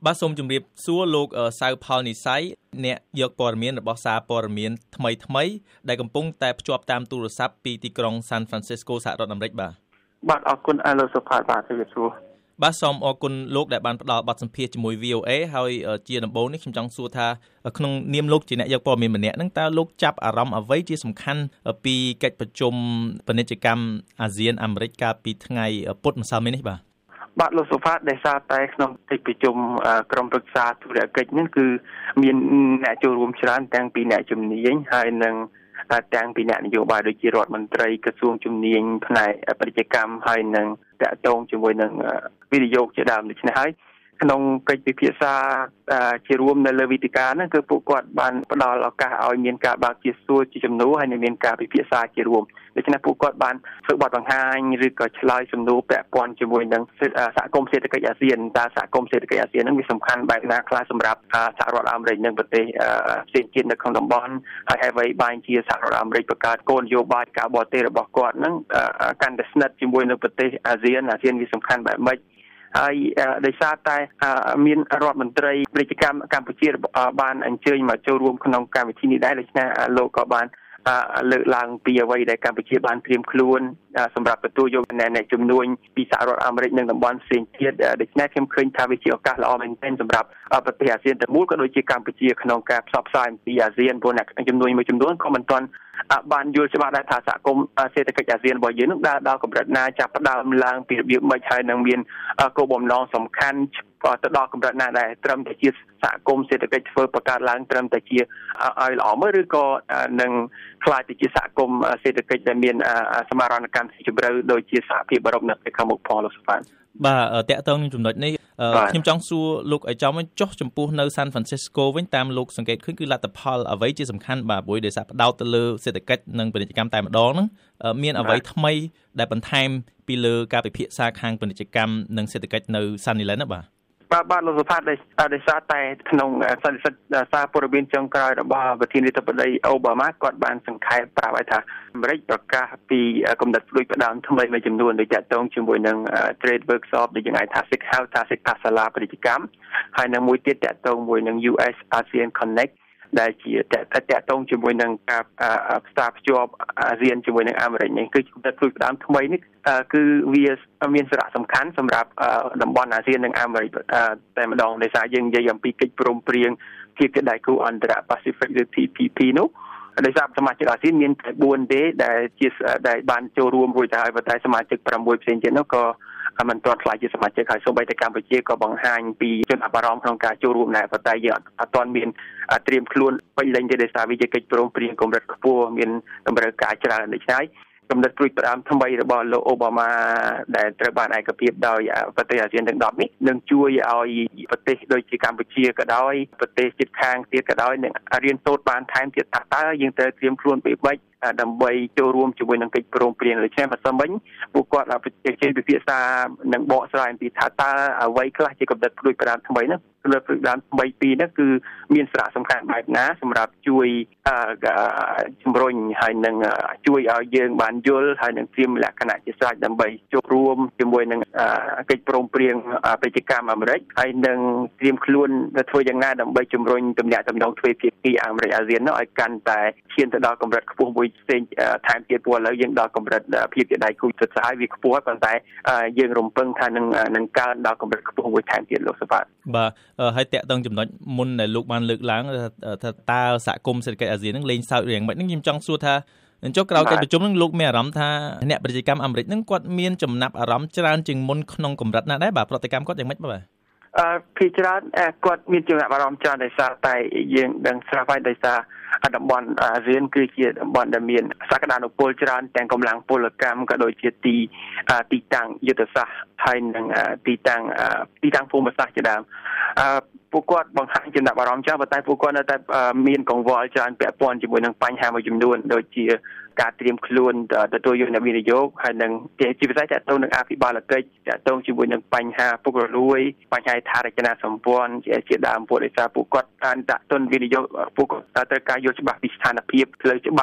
បាទសូមជម្រាបសួរលោកសៅផលនិស័យអ្នកយកព័ត៌មានរបស់សារព័ត៌មានថ្មីដែលកំពុងតែភ្ជាប់តាមទូរស័ព្ទពីទីក្រុង San Francisco សហរដ្ឋអាមេរិកបាទអរគុណលោកសុផាតបាទជម្រាបសួរបាទសូមអរគុណលោកដែលបានផ្ដល់បទសម្ភាសន៍ជាមួយ VOA ហើយជាដំបូងនេះខ្ញុំចង់សួរថាក្នុងនាមលោកជាអ្នកយកព័ត៌មានម្នាក់ហ្នឹងតើលោកចាប់អារម្មណ៍អ្វីជាសំខាន់ពីកិច្ចប្រជុំពាណិជ្ជកម្មអាស៊ានអាមេរិកកាលពីថ្ងៃពុធម្សិលមិញនេះបាទលោកសុផាតដែលសារតែក្នុងកិច្ចប្រជុំក្រុមប្រឹក្សាធុរកិច្ចនេះគឺមានអ្នកចូលរួមច្រើនទាំងពីអ្នកជំនាញហើយនិងទាំងពីអ្នកនយោបាយដូចជារដ្ឋមន្ត្រីក្រសួងជំនាញផ្នែកពាណិជ្ជកម្មហើយនិងតាក់ទងជាមួយនឹងវិនិយោគជាដើមដូច្នេះហើយក្នុងកិច្ចពិភាក្សាជារួមនៅលើវេទិកាហ្នឹងគឺពួកគាត់បានផ្ដល់ឱកាសឲ្យមានការបើកជាសួរជាចំនួនហើយនឹងមានការពិភាក្សាជារួមដូច្នេះពួកគាត់បានធ្វើបទបង្ហាញឬក៏ឆ្លើយសំណួរពាក់ព័ន្ធជាមួយនឹងសហគមន៍សេដ្ឋកិច្ចអាស៊ានតើសហគមន៍សេដ្ឋកិច្ចអាស៊ានហ្នឹងវាសំខាន់បែបណាខ្លះសម្រាប់សហរដ្ឋអាមេរិកនិងប្រទេសផ្សេងទៀតនៅក្នុងតំបន់ហើយអ្វីបានជាសហរដ្ឋអាមេរិកបង្កើតគោលនយោបាយការបរទេសរបស់គាត់ហ្នឹងកាន់តែស្និទ្ធជាមួយនឹងប្រទេសអាស៊ានវាសំខាន់បែបម៉េចហើយដោយសារតែមានរដ្ឋមន្ត្រីពាណិជ្ជកម្មកម្ពុជាបានអញ្ជើញមកចូលរួមក្នុងកម្មវិធីនេះដែរដូច្នេះលោកក៏បានលើកឡើងពីអ្វីដែលកម្ពុជាបានត្រៀមខ្លួនសម្រាប់ទទួលយកអ្នកជំនួយពីសហរដ្ឋអាមេរិកនិងតំបន់ផ្សេងទៀតដូច្នេះខ្ញុំឃើញថាវាជាឱកាសល្អមែនទែនសម្រាប់ប្រទេសអាស៊ានទាំងមូលក៏ដូចជាកម្ពុជាក្នុងការផ្សព្វផ្សាយអំពីអាស៊ានព្រោះអ្នកជំនួយមួយចំនួនក៏មិនទាន់បានយល់ច្បាស់ដែរថាសហគមន៍សេដ្ឋកិច្ចអាស៊ានរបស់យើងនឹងដើរដល់កម្រិតណាចាប់ផ្ដើមឡើងពីរបៀបម៉េចហើយនឹងមានគោលបំណងសំខាន់ទៅដល់កម្រិតណាដែរត្រឹមតែជាសហគមន៍សេដ្ឋកិច្ចធ្វើបង្កើតឡើងត្រឹមតែជាឲ្យល្អមើលឬក៏នឹងខ្លាយទៅជាសហគមន៍សេដ្ឋកិច្ចដែលមានសមាហរណកម្មស៊ីជម្រៅដូចជាសហភាពអឺរ៉ុបនៅពេលខាងមុខផងលោកសុផានបាទតកតងនឹងចំណុចនេះខ្ញុំចង់សួរលោកឲ្យចំចុះចំពោះនៅ San Francisco វិញតាមលោកសង្កេតឃើញគឺលទ្ធផលអ្វីជាសំខាន់បាទព្រោះដោយសារផ្ដោតទៅលើសេដ្ឋកិច្ចនិងពាណិជ្ជកម្មតែម្ដងហ្នឹងមានអ្វីថ្មីដែលបន្ថែមពីលើការពិភាក្សាខាងពាណិជ្ជកម្មនិងសេដ្ឋកិច្ចនៅ Sunnyland ណាបាទលោកសុផាតដោយសារតែក្នុងសន្និសីទសារព័ត៌មានចុងក្រោយរបស់ប្រធានាធិបតីអូបាម៉ាគាត់បានសង្ខេបប្រាប់ឲ្យថាអាមេរិកប្រកាសពីគំនិតផ្ដួចផ្ដើមថ្មីមួយចំនួនដែលទាក់ទងជាមួយនឹង trade workshop ដែលយើងអាចថាសិក្ខាសាលាពាណិជ្ជកម្មហើយនឹងមួយទៀតទាក់ទងមួយនឹង US ASEAN Connect ដែលជាតាក់ទងជាមួយនឹងការផ្សារភ្ជាប់អាស៊ានជាមួយនឹងអាមេរិកនេះគឺគំនិតផ្ដួចផ្ដើមថ្មីនេះគឺវាមានសារៈសំខាន់សម្រាប់តំបន់អាស៊ាននិងអាមេរិកតែម្ដងដោយសារយើងនិយាយអំពីកិច្ចព្រមព្រៀងភាពជាដៃគូអន្តរប៉ាស៊ីហ្វិកឬ TPP នោះដោយសារសមាជិកអាស៊ានមានតែ4ទេដែលបានចូលរួមរួចទៅហើយប៉ុន្តែសមាជិក6ផ្សេងទៀតនោះក៏មិនទាន់ខ្លាចជាសមាជិកហើយសូម្បីតែកម្ពុជាក៏បង្ហាញពីចំណាប់អារម្មណ៍ក្នុងការចូលរួមដែរប៉ុន្តែយើងអត់ទាន់មានត្រៀមខ្លួនពេញលេញទេដោយសារវាជាកិច្ចព្រមព្រៀងកម្រិតខ្ពស់មានតម្រូវការច្រើនដូច្នេះគំនិតព្រួយផ្ដើមថ្មីរបស់លោកអូបាម៉ាដែលត្រូវបានឯកភាពដោយប្រទេសអាស៊ានទាំង10នេះនឹងជួយឲ្យប្រទេសដូចជាកម្ពុជាក៏ដោយប្រទេសជិតខាងទៀតក៏ដោយនឹងរៀនសូត្របានថែមទៀតថាតើយើងត្រូវត្រៀមខ្លួនពីម៉េចដើម្បីចូលរួមជាមួយនឹងកិច្ចព្រមព្រៀងដូច្នេះបើសិនវិញពួកគាត់ជិះពិភាក្សានឹងបកស្រាយអំពីថាតើអ្វីខ្លះជាគំនិតព្រួយផ្ដើមថ្មីនោះគំនិតព្រួយផ្ដើមថ្មីពីរនោះគឺមានសារៈសំខាន់បែបណាសម្រាប់ជួយជំរុញហើយនឹងជួយឲ្យយើងបានយល់ហើយនឹងត្រៀមលក្ខណៈជាស្រេចដើម្បីចូលរួមជាមួយនឹងកិច្ចព្រមព្រៀងពាណិជ្ជកម្មអាមេរិកហើយនឹងត្រៀមខ្លួនធ្វើយ៉ាងណាដើម្បីជំរុញទំនាក់ទំនងទ្វេភាគីអាមេរិកអាស៊ាននោះឲ្យកាន់តែឈានទៅដល់កម្រិតខ្ពស់មួយផ្សេងថែមទៀតព្រោះឥឡូវយើងដល់កម្រិតភាពជាដៃគូទឹកស្អាតវាខ្ពស់ប៉ុន្តែយើងរំពឹងថានឹងកើនដល់កម្រិតខ្ពស់មួយថែមទៀតលោកសុផាតបាទហើយតកតងចំណុចមុនដែលលោកបានលើកឡើងថាតើសហគមន៍សេដ្ឋកិច្ចអាស៊ាននឹងលេងសើចរឿងម៉េចហ្នឹងខ្ញុំចង់សួរថាចុះក្រោយកិច្ចប្រជុំនឹងលោកមានអារម្មណ៍ថាអ្នកពាណិជ្ជកម្មអាមេរិកនឹងគាត់មានចំណាប់អារម្មណ៍ច្រើនជាងមុនក្នុងកម្រិតណាដែរបាទប្រតិកម្មគាត់យ៉ាងម៉េចបាទភាគច្រើនគាត់មានចំណាប់អារម្មណ៍ច្រើនដោយសារតែយើងដឹងស្រាប់ហើយដោយសារតំបន់អាស៊ានគឺជាតំបន់ដែលមានសក្តានុពលច្រើនទាំងកម្លាំងពលកម្មក៏ដូចជាទីតាំងយុទ្ធសាស្ត្រហើយនិងទីតាំងភូមិសាស្ត្រជាដើមពួកគាត់បង្ហាញចំណាប់អារម្មណ៍ច្រើនប៉ុន្តែពួកគាត់នៅតែមានកង្វល់ច្រើនពាក់ព័ន្ធជាមួយនឹងបញ្ហាមួយចំនួនដូចជាការត្រៀមខ្លួនទទួលយកអ្នកវិនិយោគហើយនឹងជាពិសេសទាក់ទងនឹងអភិបាលកិច្ចទាក់ទងជាមួយនឹងបញ្ហាពុករលួយបញ្ហាថារចនាសម្ព័ន្ធជាដើមពួកដោយសារពួកគាត់បានដាក់ទុនវិនិយោគពួកគាត់ត្រូវការយល់ច្បាស់ពីស្ថានភាពផ្លូវច្បាប់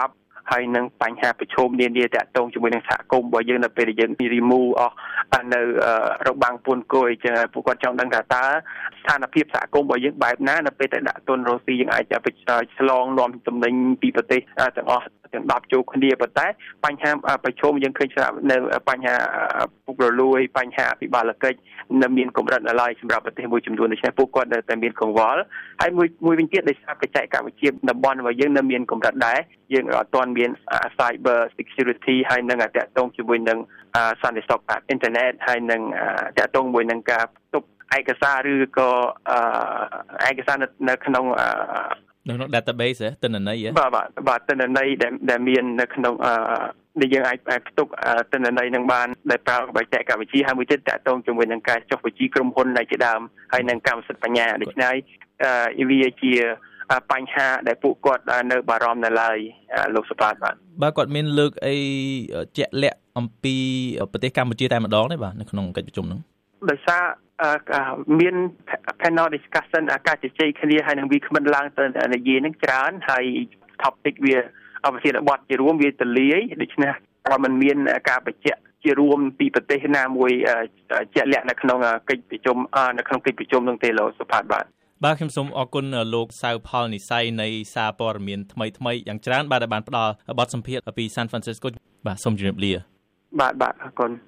ហើយនឹងបញ្ហាប្រឈមនានាតាក់ទងជាមួយនឹងសហគមន៍របស់យើងនៅពេលដែលយើង remove អស់នៅរបាំងពួនគួយអញ្ចឹងពួកគាត់ចង់ដឹងថាតើស្ថានភាពសហគមន៍របស់យើងបែបណានៅពេលដែលដាក់ទុនរុស្ស៊ីយើងអាចឆ្លងនាំទំនិញពីប្រទេសទាំងអស់ទាំង10ចូលគ្នាប៉ុន្តែបញ្ហាប្រឈមយើងឃើញស្រាប់នៅបញ្ហាពុករលួយបញ្ហាអភិបាលកិច្ចនៅមានកម្រិតនៅឡើយសម្រាប់ប្រទេសមួយចំនួនដូច្នេះពួកគាត់នៅតែមានកង្វល់ហើយមួយវិញទៀតដោយសារបច្ចេកវិទ្យាតំបន់របស់យើងនៅមានកម្រិតដែរយើងអត់ទាន់មាន cyber security ហើយនឹងតាក់ទងជាមួយនឹងសន្តិសុខអ៊ីនធឺណិតហើយនឹងតាក់ទងជាមួយនឹងការផ្ទុកឯកសារឬក៏ឯកសារនៅក្នុង database ទិន្នន័យបាទទិន្នន័យដែលមាននៅក្នុងដែលយើងអាចផ្ទុកទិន្នន័យនឹងបានដោយប្រើបច្ចេកវិទ្យាហើយមួយទៀតតាក់ទងជាមួយនឹងការចុះបញ្ជីក្រុមហ៊ុនដែលជាដើមហើយនឹងកម្មសិទ្ធិបញ្ញាដូច្នេះវាជាបញ្ហាដែលពួកគាត់នៅបារម្ភនៅឡើយលោកសុផាតបាទគាត់មានលើកអីជាក់លាក់អំពីប្រទេសកម្ពុជាតែម្ដងទេបាទនៅក្នុងកិច្ចប្រជុំហ្នឹងដោយសារមាន panel discussion ការជជែកគ្នាហើយនឹងវាគ្មិនឡើងទៅនិយាយនឹងច្រើនហើយ topic វាអវិធានបទជារួមវាទលាយដូច្នេះมันមានការបញ្ជាក់ជារួមពីប្រទេសណាមួយជាក់លាក់នៅក្នុងកិច្ចប្រជុំនឹងទេលោកសុផាតបាទខ្ញុំសូមអរគុណលោកសៅផលនិស័យនៃសារព័ត៌មានថ្មីយ៉ាងច្រើនបាទដែលបានផ្ដល់បទសម្ភាសន៍ពី San Francisco បាទសូមជម្រាបលាបាទអរគុណ